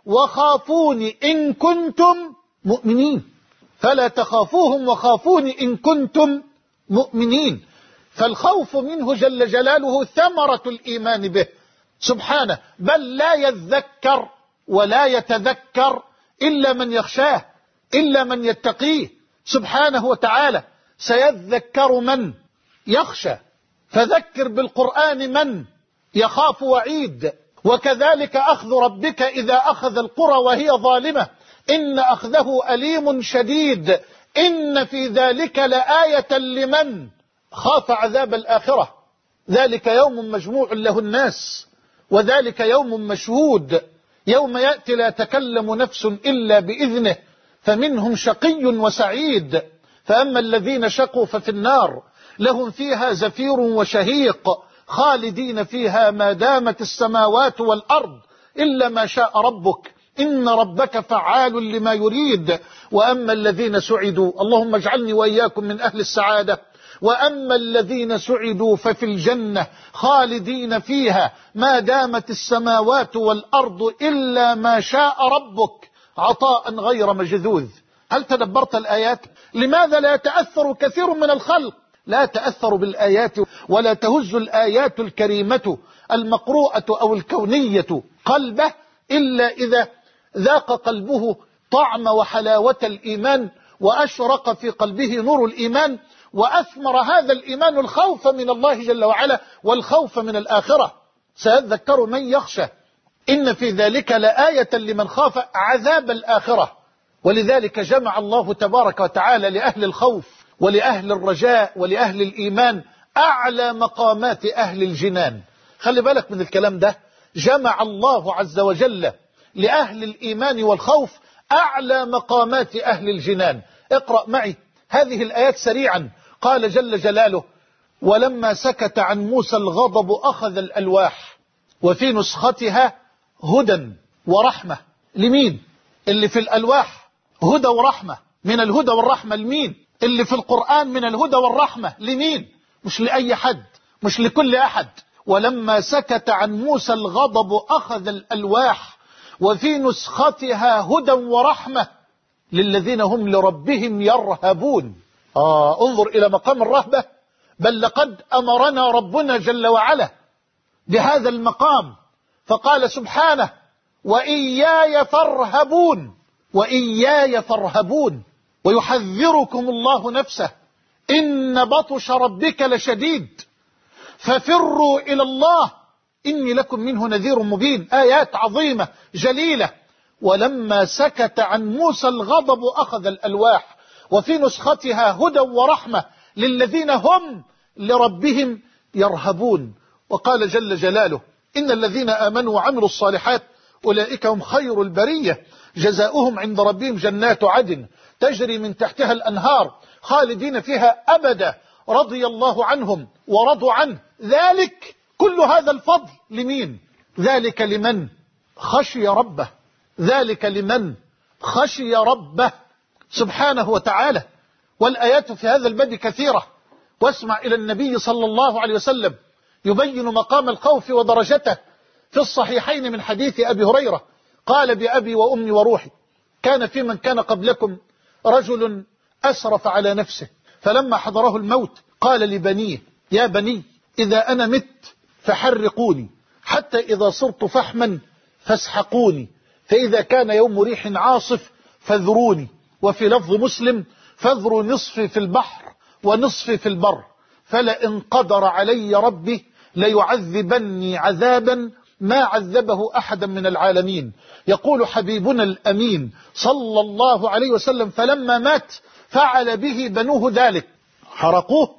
وخافوني إن كنتم مؤمنين. فلا تخافوهم وخافوني إن كنتم مؤمنين. فالخوف منه جل جلاله ثمرة الإيمان به سبحانه، بل لا يذكر ولا يتذكر إلا من يخشاه إلا من يتقيه سبحانه وتعالى. سيذكر من يخشى، فذكر بالقرآن من يخاف وعيد. وكذلك أخذ ربك إذا أخذ القرى وهي ظالمة إن أخذه أليم شديد إن في ذلك لآية لمن خاف عذاب الآخرة. ذلك يوم مجموع له الناس وذلك يوم مشهود يوم يأتي لا تكلم نفس إلا بإذنه فمنهم شقي وسعيد. فأما الذين شقوا ففي النار لهم فيها زفير وشهيق خالدين فيها ما دامت السماوات والأرض إلا ما شاء ربك إن ربك فعال لما يريد. وأما الذين سعدوا اللهم اجعلني وإياكم من أهل السعادة. وأما الذين سعدوا ففي الجنة خالدين فيها ما دامت السماوات والأرض إلا ما شاء ربك عطاء غير مجذوذ. هل تدبرت الآيات؟ لماذا لا يتأثر كثير من الخلق؟ لا تأثر بالآيات ولا تهز الآيات الكريمة المقروءة أو الكونية قلبه إلا إذا ذاق قلبه طعم وحلاوة الإيمان وأشرق في قلبه نور الإيمان وأثمر هذا الإيمان الخوف من الله جل وعلا والخوف من الآخرة. سيذكر من يخشى إن في ذلك لآية لمن خاف عذاب الآخرة. ولذلك جمع الله تبارك وتعالى لأهل الخوف ولأهل الرجاء ولأهل الإيمان أعلى مقامات أهل الجنان. خلي بالك من الكلام ده، جمع الله عز وجل لأهل الإيمان والخوف أعلى مقامات أهل الجنان. اقرأ معي هذه الآيات سريعا. قال جل جلاله ولما سكت عن موسى الغضب أخذ الألواح وفي نسختها هدى ورحمة. لمين؟ اللي في الألواح هدى ورحمة. من الهدى والرحمة لمين؟ اللي في القرآن من الهدى والرحمة لمين؟ مش لأي حد، مش لكل أحد. ولما سكت عن موسى الغضب أخذ الألواح وفي نسختها هدى ورحمة للذين هم لربهم يرهبون. آه انظر إلى مقام الرهبة، بل لقد أمرنا ربنا جل وعلا بهذا المقام فقال سبحانه وإياي فارهبون، وإياي فارهبون، ويحذركم الله نفسه إن بطش ربك لشديد ففروا إلى الله إني لكم منه نذير مبين. آيات عظيمة جليلة. ولما سكت عن موسى الغضب أخذ الألواح وفي نسختها هدى ورحمة للذين هم لربهم يرهبون. وقال جل جلاله إن الذين آمنوا وعملوا الصالحات أولئك هم خير البرية جزاؤهم عند ربهم جنات عدن تجري من تحتها الأنهار خالدين فيها أبدا رضي الله عنهم ورضوا عنه. ذلك كل هذا الفضل لمين؟ ذلك لمن خشي ربه، ذلك لمن خشي ربه سبحانه وتعالى. والآيات في هذا الباب كثيرة. واسمع إلى النبي صلى الله عليه وسلم يبين مقام الخوف ودرجته في الصحيحين من حديث أبي هريرة قال بأبي وأمي وروحي كان في من كان قبلكم رجل أسرف على نفسه فلما حضره الموت قال لبنيه يا بني إذا أنا مت فحرقوني حتى إذا صرت فحما فاسحقوني فإذا كان يوم ريح عاصف فذروني. وفي لفظ مسلم فذروا نصفي في البحر ونصفي في البر فلئن قدر علي ربي ليعذبني عذابا ما عذبه أحدا من العالمين. يقول حبيبنا الأمين صلى الله عليه وسلم فلما مات فعل به بنوه ذلك حرقوه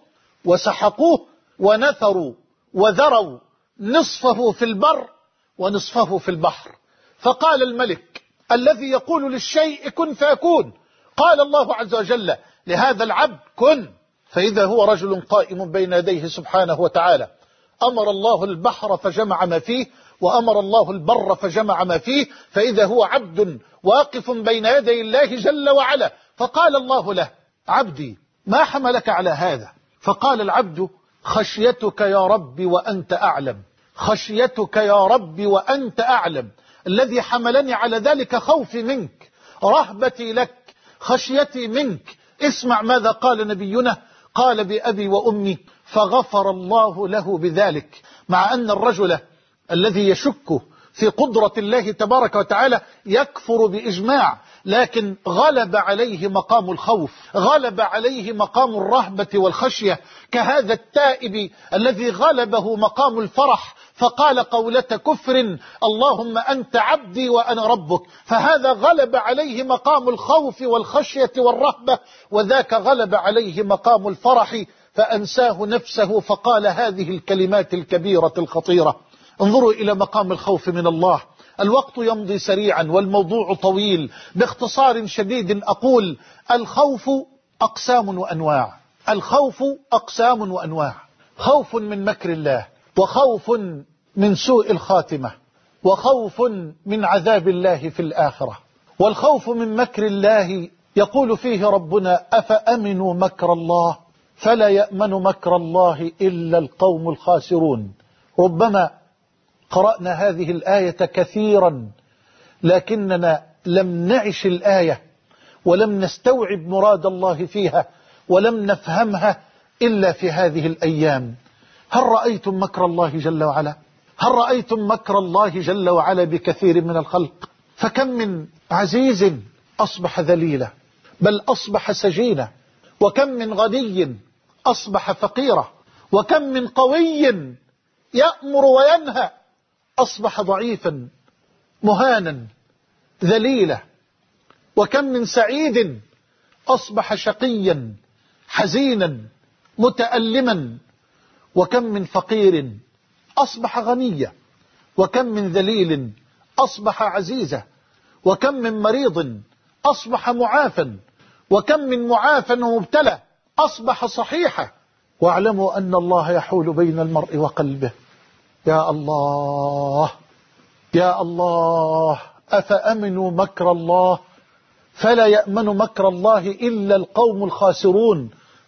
وسحقوه ونثروا وذروا نصفه في البر ونصفه في البحر. فقال الملك الذي يقول للشيء كن فيكون قال الله عز وجل لهذا العبد كن فإذا هو رجل قائم بين يديه سبحانه وتعالى. أمر الله البحر فجمع ما فيه وأمر الله البر فجمع ما فيه فإذا هو عبد واقف بين يدي الله جل وعلا. فقال الله له عبدي ما حملك على هذا؟ فقال العبد خشيتك يا ربي وأنت أعلم، خشيتك يا ربي وأنت أعلم. الذي حملني على ذلك خوفي منك، رهبتي لك، خشيتي منك. اسمع ماذا قال نبينا قال بأبي وأمي فغفر الله له بذلك. مع أن الرجل الذي يشك في قدرة الله تبارك وتعالى يكفر بإجماع، لكن غلب عليه مقام الخوف، غلب عليه مقام الرهبة والخشية، كهذا التائب الذي غلبه مقام الفرح فقال قولة كفر اللهم أنت عبدي وأنا ربك. فهذا غلب عليه مقام الخوف والخشية والرهبة، وذاك غلب عليه مقام الفرح فأنساه نفسه فقال هذه الكلمات الكبيرة الخطيرة. انظروا إلى مقام الخوف من الله. الوقت يمضي سريعا والموضوع طويل. باختصار شديد أقول الخوف أقسام وأنواع. الخوف أقسام وأنواع. خوف من مكر الله، وخوف من سوء الخاتمة، وخوف من عذاب الله في الآخرة. والخوف من مكر الله يقول فيه ربنا أفأمنوا مكر الله فلا يأمن مكر الله إلا القوم الخاسرون. ربما قرأنا هذه الآية كثيرا لكننا لم نعش الآية ولم نستوعب مراد الله فيها ولم نفهمها إلا في هذه الأيام. هل رأيتم مكر الله جل وعلا؟ هل رأيتم مكر الله جل وعلا بكثير من الخلق؟ فكم من عزيز أصبح ذليلا بل أصبح سجينا، وكم من غني أصبح فقيرا، وكم من قوي يأمر وينهى أصبح ضعيفا مهانا ذليلا، وكم من سعيد أصبح شقيا حزينا متألما، وكم من فقير أصبح غنيا، وكم من ذليل أصبح عزيزا، وكم من مريض أصبح معافا، وكم من معافا ومبتلى أصبح صحيحا. واعلموا أن الله يحول بين المرء وقلبه. يا الله يا الله أفأمنوا مكر الله فلا يأمن مكر الله إلا القوم الخاسرون.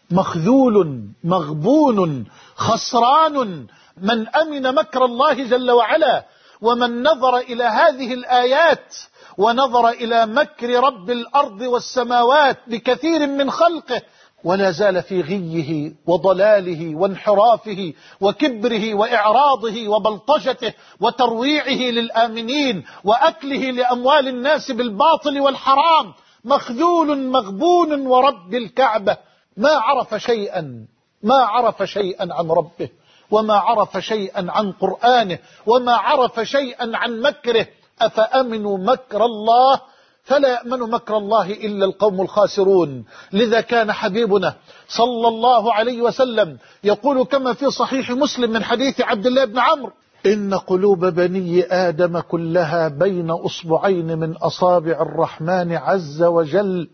مخذول مغبون خسران من أمن مكر الله جل وعلا ومن نظر إلى هذه الآيات ونظر إلى مكر رب الأرض والسماوات بكثير من خلقه ولا زال في غيه وضلاله وانحرافه وكبره وإعراضه وبلطجته وترويعه للآمنين وأكله لأموال الناس بالباطل والحرام، مخذول مغبون ورب الكعبة ما عرف شيئا ما عرف شيئا عن ربه، وما عرف شيئا عن قرآنه، وما عرف شيئا عن مكره. أفأمنوا مكر الله فلا يأمن مكر الله إلا القوم الخاسرون. لذا كان حبيبنا صلى الله عليه وسلم يقول كما في صحيح مسلم من حديث عبد الله بن عمرو: إن قلوب بني آدم كلها بين أصبعين من أصابع الرحمن عز وجل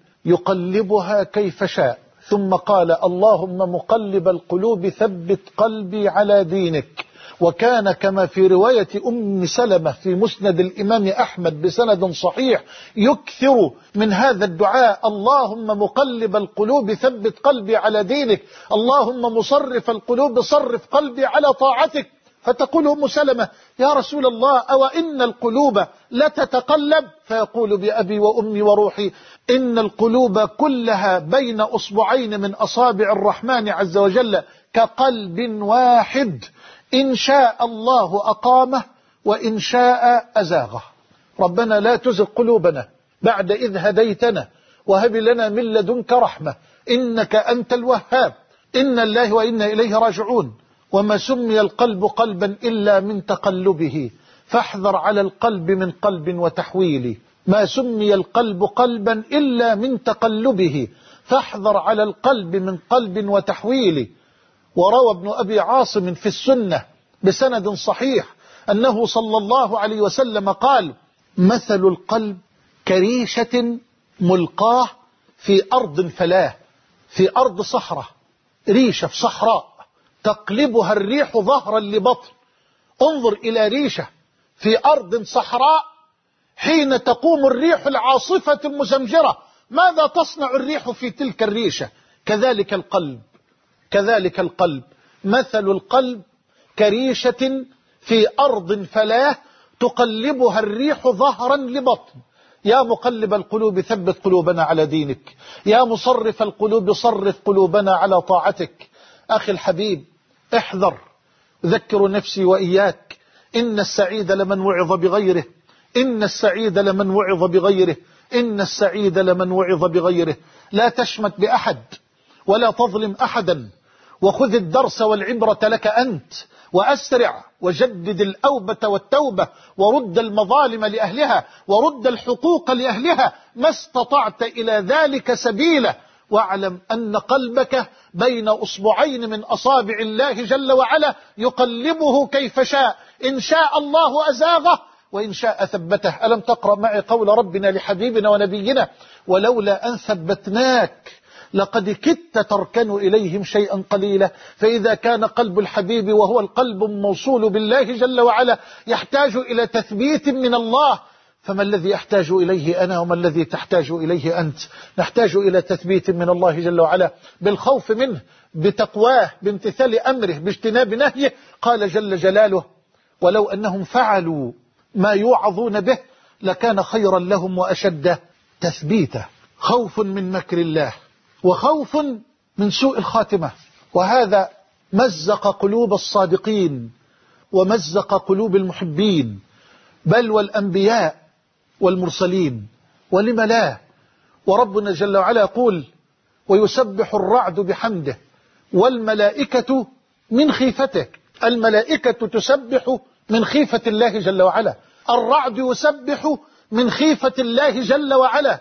يقلبها كيف شاء. ثم قال: اللهم مقلب القلوب ثبت قلبي على دينك. وكان كما في رواية أم سلمة في مسند الإمام أحمد بسند صحيح يكثر من هذا الدعاء: اللهم مقلب القلوب ثبت قلبي على دينك، اللهم مصرف القلوب صرف قلبي على طاعتك. فتقول أم سلمة: يا رسول الله، أو إن القلوب لا تتقلب؟ فيقول: بأبي وأمي وروحي إن القلوب كلها بين أصبعين من أصابع الرحمن عز وجل كقلب واحد، إن شاء الله أقامه وإن شاء أزاغه. ربنا لا تزغ قلوبنا بعد إذ هديتنا وهب لنا من لدنك رحمة إنك أنت الوهاب. إن الله وإنا إليه راجعون. وما سمي القلب قلبا إلا من تقلبه، فاحذر على القلب من قلب وتحويله. ما سمي القلب قلبا إلا من تقلبه، فاحذر على القلب من قلب وتحويله. وروى ابن أبي عاصم في السنة بسند صحيح أنه صلى الله عليه وسلم قال: مثل القلب كريشة ملقاه في أرض فلاة، في أرض صحراء، ريشة في صحراء تقلبها الريح ظهرا لبطن. انظر إلى ريشة في أرض صحراء حين تقوم الريح العاصفة المزمجرة، ماذا تصنع الريح في تلك الريشة؟ كذلك القلب كذلك القلب مثل القلب كريشة في أرض فلاة تقلبها الريح ظهرا لبطن. يا مقلب القلوب ثبت قلوبنا على دينك، يا مصرف القلوب صرف قلوبنا على طاعتك. أخي الحبيب، احذر، ذكر نفسي وإياك، إن السعيد لمن وعظ بغيره، إن السعيد لمن وعظ بغيره، إن السعيد لمن وعظ بغيره. لا تشمت بأحد ولا تظلم أحدا، وخذ الدرس والعبرة لك أنت، وأسرع وجدد الأوبة والتوبة، ورد المظالم لأهلها، ورد الحقوق لأهلها ما استطعت إلى ذلك سبيلا. واعلم أن قلبك بين أصبعين من أصابع الله جل وعلا يقلبه كيف شاء، إن شاء الله أزاغه وإن شاء ثبته. ألم تقرأ معي قول ربنا لحبيبنا ونبينا: ولولا أن ثبتناك لقد كدت تركن إليهم شيئا قليلا. فإذا كان قلب الحبيب وهو القلب الموصول بالله جل وعلا يحتاج إلى تثبيت من الله، فما الذي أحتاج إليه أنا وما الذي تحتاج إليه أنت؟ نحتاج إلى تثبيت من الله جل وعلا بالخوف منه، بتقواه، بامتثال أمره، باجتناب نهيه. قال جل جلاله: ولو أنهم فعلوا ما يوعظون به لكان خيرا لهم وأشد تثبيتا. خوف من مكر الله وخوف من سوء الخاتمة، وهذا مزق قلوب الصادقين ومزق قلوب المحبين بل والأنبياء والمرسلين. ولم لا؟ وربنا جل وعلا يقول: ويسبح الرعد بحمده والملائكة من خيفته. الملائكة تسبح من خيفة الله جل وعلا، الرعد يسبح من خيفة الله جل وعلا.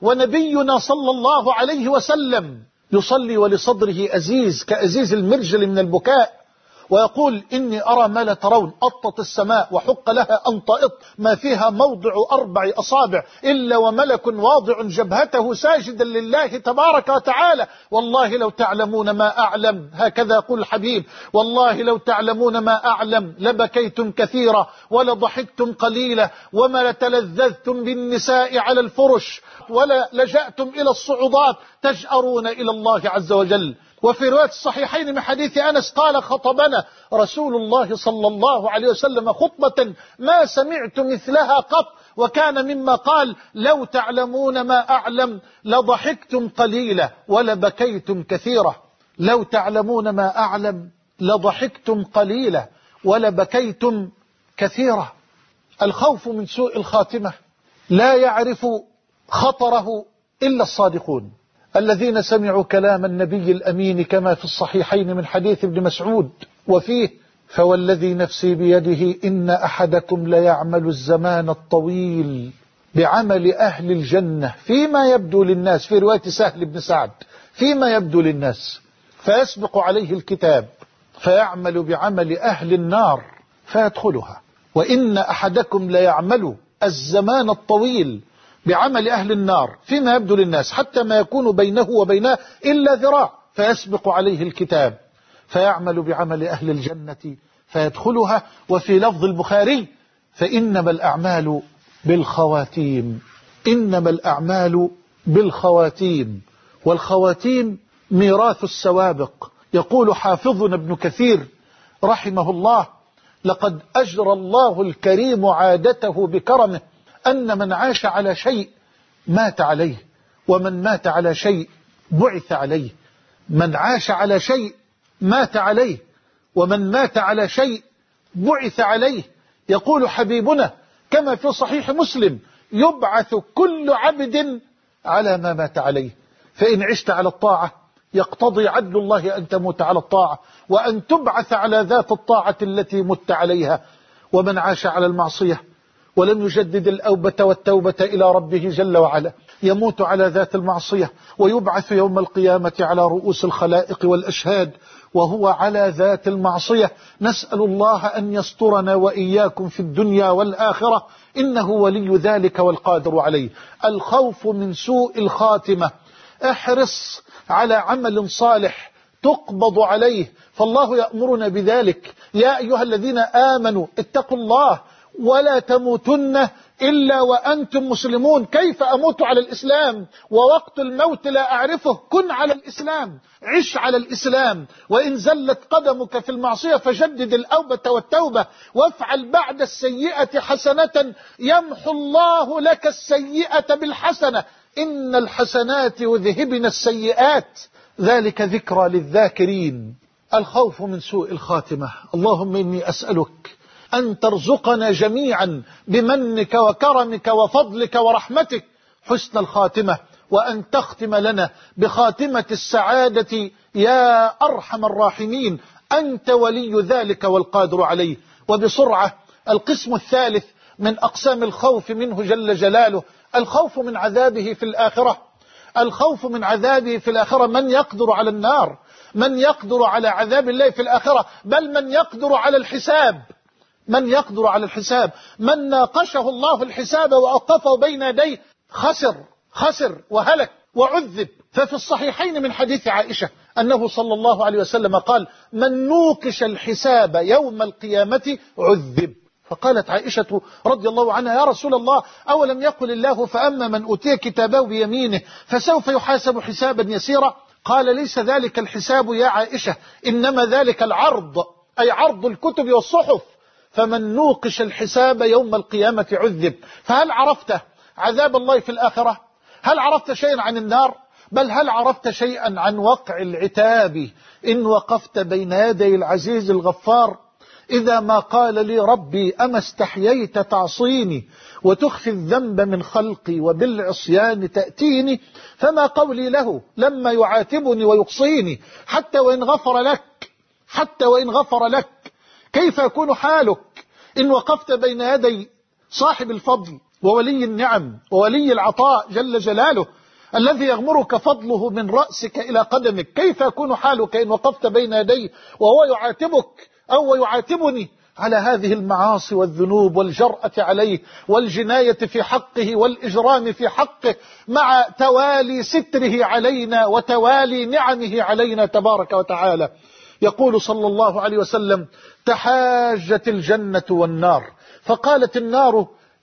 ونبينا صلى الله عليه وسلم يصلي ولصدره أزيز كأزيز المرجل من البكاء، ويقول: إني أرى ما لا ترون. أطت السماء وحق لها أن تأط، ما فيها موضع أربع أصابع إلا وملك واضع جبهته ساجدا لله تبارك وتعالى. والله لو تعلمون ما أعلم، هكذا يقول الحبيب، والله لو تعلمون ما أعلم لبكيتم كثيرا ولضحكتم قليلا وما لتلذذتم بالنساء على الفرش ولا لجأتم إلى الصعودات تجأرون إلى الله عز وجل. وفي رواية الصحيحين من حديث أنس قال خطبنا رسول الله صلى الله عليه وسلم خطبة ما سمعت مثلها قط، وكان مما قال لو تعلمون ما أعلم لضحكتم قليلا ولبكيتم كثيرا. لو تعلمون ما أعلم لضحكتم قليلا ولبكيتم كثيرا. الخوف من سوء الخاتمة لا يعرف خطره إلا الصادقون الذين سمعوا كلام النبي الأمين كما في الصحيحين من حديث ابن مسعود وفيه فوالذي نفسي بيده إن أحدكم ليعمل الزمان الطويل بعمل أهل الجنة فيما يبدو للناس، في رواية سهل بن سعد فيما يبدو للناس، فيسبق عليه الكتاب فيعمل بعمل أهل النار فيدخلها. وإن أحدكم ليعمل الزمان الطويل بعمل أهل النار فيما يبدو للناس حتى ما يكون بينه وبينها إلا ذراع، فيسبق عليه الكتاب فيعمل بعمل أهل الجنة فيدخلها. وفي لفظ البخاري فإنما الأعمال بالخواتيم، إنما الأعمال بالخواتيم، والخواتيم ميراث السوابق. يقول حافظنا ابن كثير رحمه الله لقد أجرى الله الكريم عادته بكرمه أن من عاش على شيء مات عليه، ومن مات على شيء بعث عليه. من عاش على شيء مات عليه، ومن مات على شيء بعث عليه. يقول حبيبنا كما في صحيح مسلم يبعث كل عبد على ما مات عليه، فإن عشت على الطاعة يقتضي عدل الله أن تموت على الطاعة وأن تبعث على ذات الطاعة التي مت عليها. ومن عاش على المعصية ولم يجدد الأوبة والتوبة إلى ربه جل وعلا يموت على ذات المعصية ويبعث يوم القيامة على رؤوس الخلائق والأشهاد وهو على ذات المعصية. نسأل الله أن يسترنا وإياكم في الدنيا والآخرة إنه ولي ذلك والقادر عليه. الخوف من سوء الخاتمة، احرص على عمل صالح تقبض عليه، فالله يأمرنا بذلك. يا أيها الذين آمنوا اتقوا الله ولا تموتن إلا وأنتم مسلمون. كيف أموت على الإسلام ووقت الموت لا أعرفه؟ كن على الإسلام، عش على الإسلام، وإن زلت قدمك في المعصية فجدد الأوبة والتوبة، وافعل بعد السيئة حسنة يمحو الله لك السيئة بالحسنة، إن الحسنات يذهبن السيئات ذلك ذكرى للذاكرين. الخوف من سوء الخاتمة، اللهم إني أسألك أن ترزقنا جميعا بمنك وكرمك وفضلك ورحمتك حسن الخاتمة، وأن تختم لنا بخاتمة السعادة يا أرحم الراحمين، أنت ولي ذلك والقادر عليه. وبسرعة القسم الثالث من أقسام الخوف منه جل جلاله، الخوف من عذابه في الآخرة. الخوف من عذابه في الآخرة، من يقدر على النار؟ من يقدر على عذاب الله في الآخرة؟ بل من يقدر على الحساب؟ من يقدر على الحساب؟ من ناقشه الله الحساب وأوقفه بين يديه خسر خسر وهلك وعذب. ففي الصحيحين من حديث عائشة أنه صلى الله عليه وسلم قال من نوقش الحساب يوم القيامة عذب. فقالت عائشة رضي الله عنها يا رسول الله أولم يقل الله فأما من أوتي كتابه بيمينه فسوف يحاسب حسابا يسيرا؟ قال ليس ذلك الحساب يا عائشة، إنما ذلك العرض، أي عرض الكتب والصحف. فمن نوقش الحساب يوم القيامة عذب. فهل عرفت عذاب الله في الآخرة؟ هل عرفت شيئا عن النار؟ بل هل عرفت شيئا عن وقع العتاب إن وقفت بين يدي العزيز الغفار؟ إذا ما قال لي ربي أما استحييت تعصيني وتخفي الذنب من خلقي وبالعصيان تأتيني، فما قولي له لما يعاتبني ويقصيني حتى وإن غفر لك حتى وإن غفر لك. كيف يكون حالك إن وقفت بين يدي صاحب الفضل وولي النعم وولي العطاء جل جلاله الذي يغمرك فضله من رأسك إلى قدمك؟ كيف يكون حالك إن وقفت بين يديه وهو يعاتبك أو يعاتبني على هذه المعاصي والذنوب والجرأة عليه والجناية في حقه والإجرام في حقه، مع توالي ستره علينا وتوالي نعمه علينا تبارك وتعالى؟ يقول صلى الله عليه وسلم تحاجت الجنة والنار، فقالت النار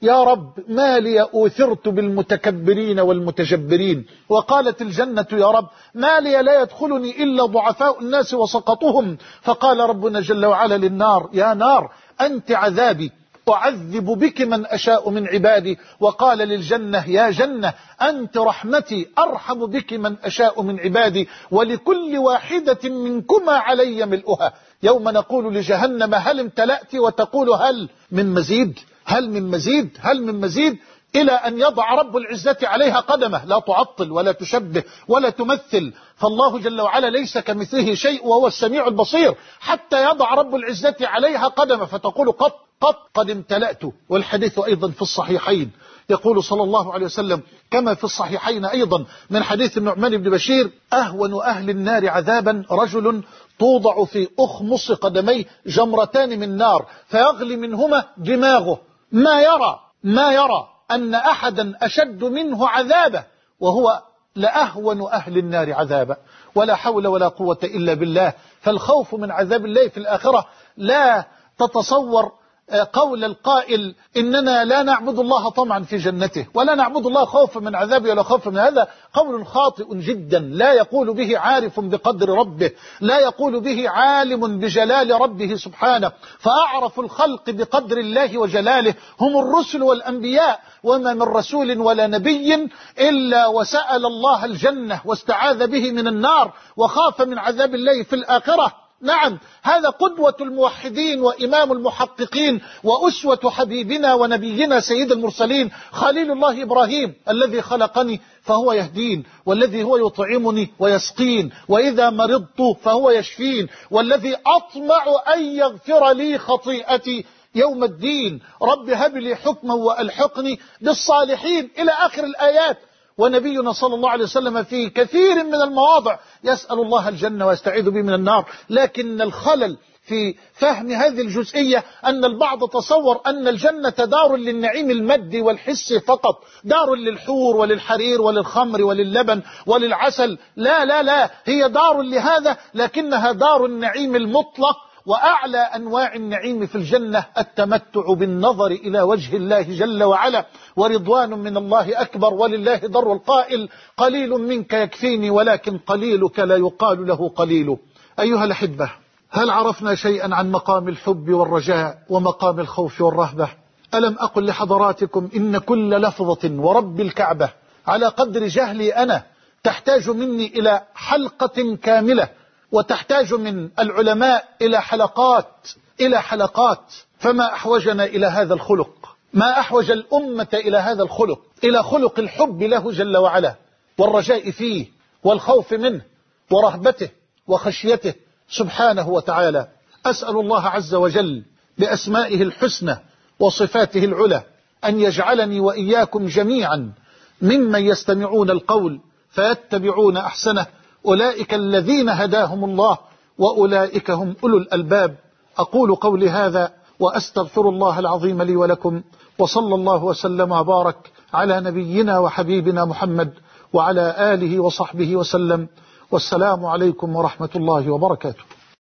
يا رب ما لي أوثرت بالمتكبرين والمتجبرين. وقالت الجنة يا رب ما لي لا يدخلني إلا ضعفاء الناس وسقطهم. فقال ربنا جل وعلا للنار يا نار أنت عذابي أعذب بك من أشاء من عبادي. وقال للجنة يا جنة أنت رحمتي أرحم بك من أشاء من عبادي، ولكل واحدة منكما علي ملؤها. يوم نقول لجهنم هل امتلأت وتقول هل من مزيد هل من مزيد هل من مزيد، إلى أن يضع رب العزة عليها قدمه، لا تعطل ولا تشبه ولا تمثل، فالله جل وعلا ليس كمثله شيء وهو السميع البصير، حتى يضع رب العزة عليها قدمه فتقول قط قط قد امتلأت. والحديث أيضا في الصحيحين يقول صلى الله عليه وسلم كما في الصحيحين أيضا من حديث النعمان بن بشير أهون أهل النار عذابا رجل توضع في أخمص قدميه جمرتان من نار فيغلي منهما دماغه، ما يرى ما يرى أن أحدا أشد منه عذابا وهو لأهون أهل النار عذابا. ولا حول ولا قوة إلا بالله. فالخوف من عذاب الله في الآخرة لا تتصور قول القائل إننا لا نعبد الله طمعا في جنته ولا نعبد الله خوفا من عذابه ولا خوفا من هذا، قول خاطئ جدا لا يقول به عارف بقدر ربه، لا يقول به عالم بجلال ربه سبحانه. فأعرف الخلق بقدر الله وجلاله هم الرسل والأنبياء، وما من رسول ولا نبي إلا وسأل الله الجنة واستعاذ به من النار وخاف من عذاب الله في الآخرة. نعم هذا قدوة الموحدين وإمام المحققين وأسوة حبيبنا ونبينا سيد المرسلين خليل الله إبراهيم الذي خلقني فهو يهدين، والذي هو يطعمني ويسقين، وإذا مرضت فهو يشفين، والذي أطمع أن يغفر لي خطيئتي يوم الدين، رب هب لي حكما وألحقني بالصالحين إلى آخر الآيات. ونبينا صلى الله عليه وسلم في كثير من المواضع يسأل الله الجنة ويستعيذ به من النار. لكن الخلل في فهم هذه الجزئية أن البعض تصور أن الجنة دار للنعيم المادي والحسي فقط، دار للحور وللحرير وللخمر وللبن وللعسل. لا لا لا، هي دار لهذا لكنها دار النعيم المطلق. وأعلى أنواع النعيم في الجنة التمتع بالنظر إلى وجه الله جل وعلا، ورضوان من الله أكبر، ولله در القائل قليل منك يكفيني ولكن قليلك لا يقال له قليل. أيها الأحبة، هل عرفنا شيئا عن مقام الحب والرجاء ومقام الخوف والرهبة؟ ألم أقل لحضراتكم إن كل لفظة ورب الكعبة على قدر جهلي أنا تحتاج مني إلى حلقة كاملة، وتحتاج من العلماء إلى حلقات إلى حلقات. فما أحوجنا إلى هذا الخلق، ما أحوج الأمة إلى هذا الخلق، إلى خلق الحب له جل وعلا والرجاء فيه والخوف منه ورهبته وخشيته سبحانه وتعالى. أسأل الله عز وجل بأسمائه الحسنى وصفاته العلى أن يجعلني وإياكم جميعا ممن يستمعون القول فيتبعون أحسنه، أولئك الذين هداهم الله وأولئك هم أولو الألباب. أقول قولي هذا وأستغفر الله العظيم لي ولكم، وصلى الله وسلم وبارك على نبينا وحبيبنا محمد وعلى آله وصحبه وسلم، والسلام عليكم ورحمة الله وبركاته.